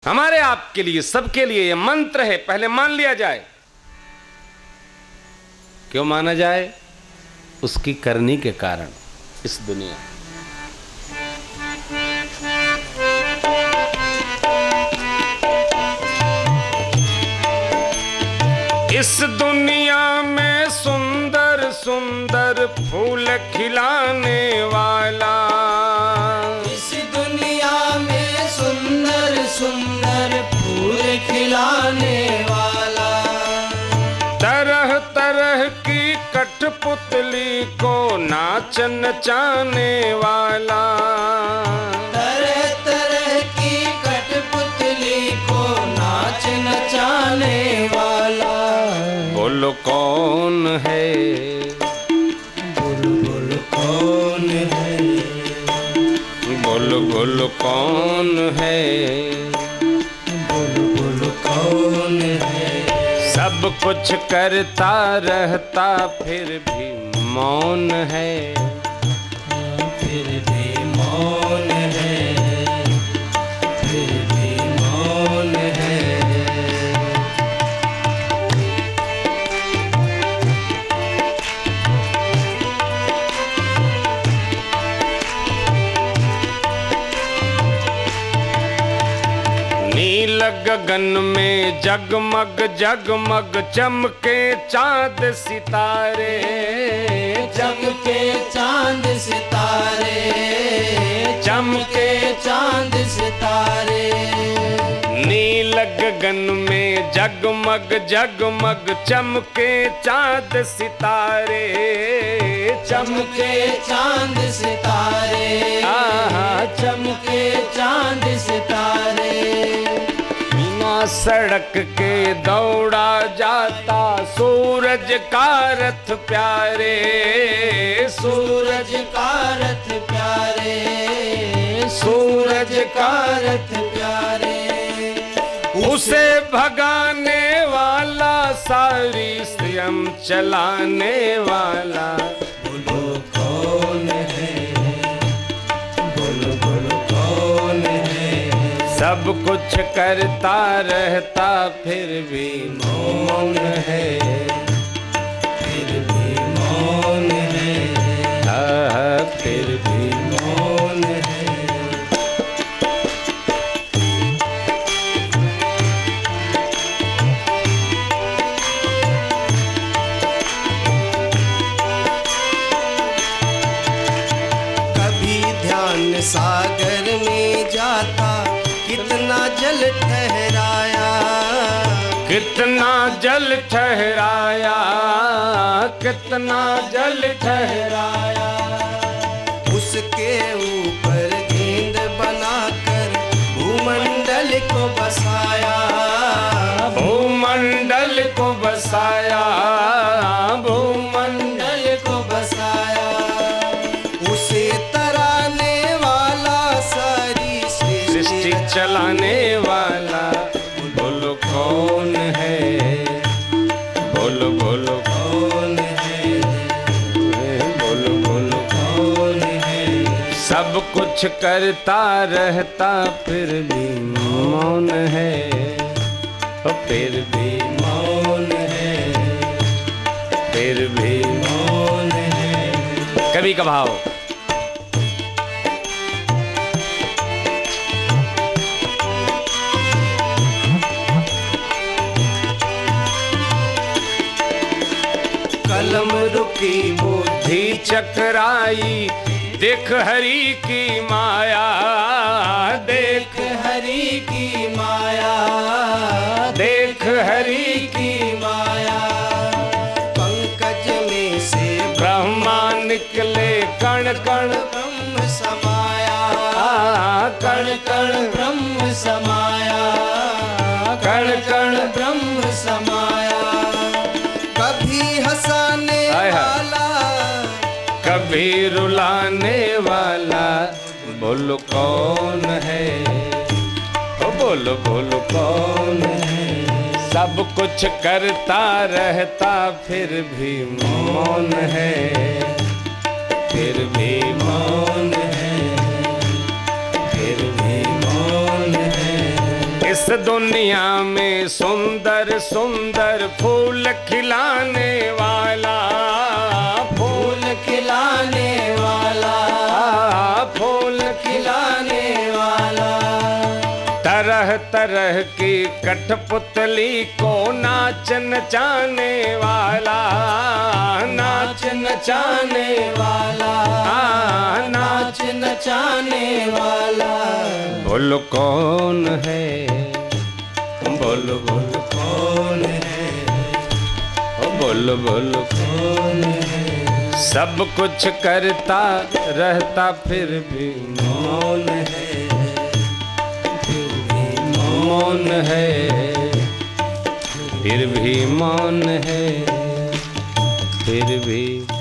हमारे आपके लिए, सबके लिए ये मंत्र है, पहले मान लिया जाए। क्यों माना जाए? उसकी करनी के कारण इस दुनिया। इस दुनिया में सुंदर सुंदर फूल खिलाने वाला, इस दुनिया में सुंदर सुंदर फूल खिलाने वाला, तरह तरह की कठपुतली को नाच नचाने वाला, तरह तरह की कठपुतली को नाच नचाने वाला। बोलो कौन है? बोलो बोलो कौन है? बोलो बोलो कौन है? बोलो बोलो कौन है? सब कुछ करता रहता फिर भी मौन है, फिर भी मौन है, फिर भी मौन है। नील गगन में जगमग जगमग चमके चांद सितारे, चमके चांद सितारे, चमके चांद सितारे। नील गगन में जगमग जगमग चमके चांद सितारे, चमके चांद सितारे, आहा चमके चांद सितारे। बिना सड़क के दौड़ा जाता सूरज का रथ प्यारे, सूरज का रथ प्यारे, सूरज का रथ प्यारे। उसे भगाने वाला, सारी स्वयं चलाने वाला। बोलो कौन है? बोलो बोलो कौन है? सब कुछ करता रहता फिर भी मौन है, फिर भी मौन है, फिर भी मौन है। कभी ध्यान सागर में जाता, कितना जल ठहराया, कितना जल ठहराया, कितना जल ठहराया। उसके ऊपर गेंद बनाकर भूमंडल को बसाया, भूमंडल को बसाया, भूमंडल को बसाया। उसे तराने वाला, सारी सृष्टि चलाने वाला। बोलो कौन है? बोलो बोलो कौन है? बोलो बोलो कौन है? सब कुछ करता रहता फिर भी मौन है, फिर भी मौन है, फिर भी। मौन है। कवि का भाव। कलम रुकी बुद्धि चकराई, देख हरि की माया, देख हरि की माया, देख हरि की माया। पंकज में से ब्रह्मा निकले, कण कण ब्रह्म समाया, कण कण ब्रह्म समाया, कण कण ब्रह्म समाया। कभी हंसाने वाला, कभी रुलाने वाला। बोलो कौन है? ओ बोलो बोलो कौन है? सब कुछ करता रहता फिर भी मौन है, फिर भी मौन है, फिर भी मौन है। इस दुनिया में सुंदर सुंदर फूल खिलाने वाला, फूल खिलाने वाला, फूल खिलाने वाला। तरह तरह की कठपुतली को नाच नचाने वाला, नाच नचाने वाला, नाच नचाने वाला। बोलो कौन है, बोलो बोलो कौन है, बोलो बोलो कौन है। सब कुछ करता रहता फिर भी मौन है, फिर भी मौन है, फिर भी मौन है, फिर भी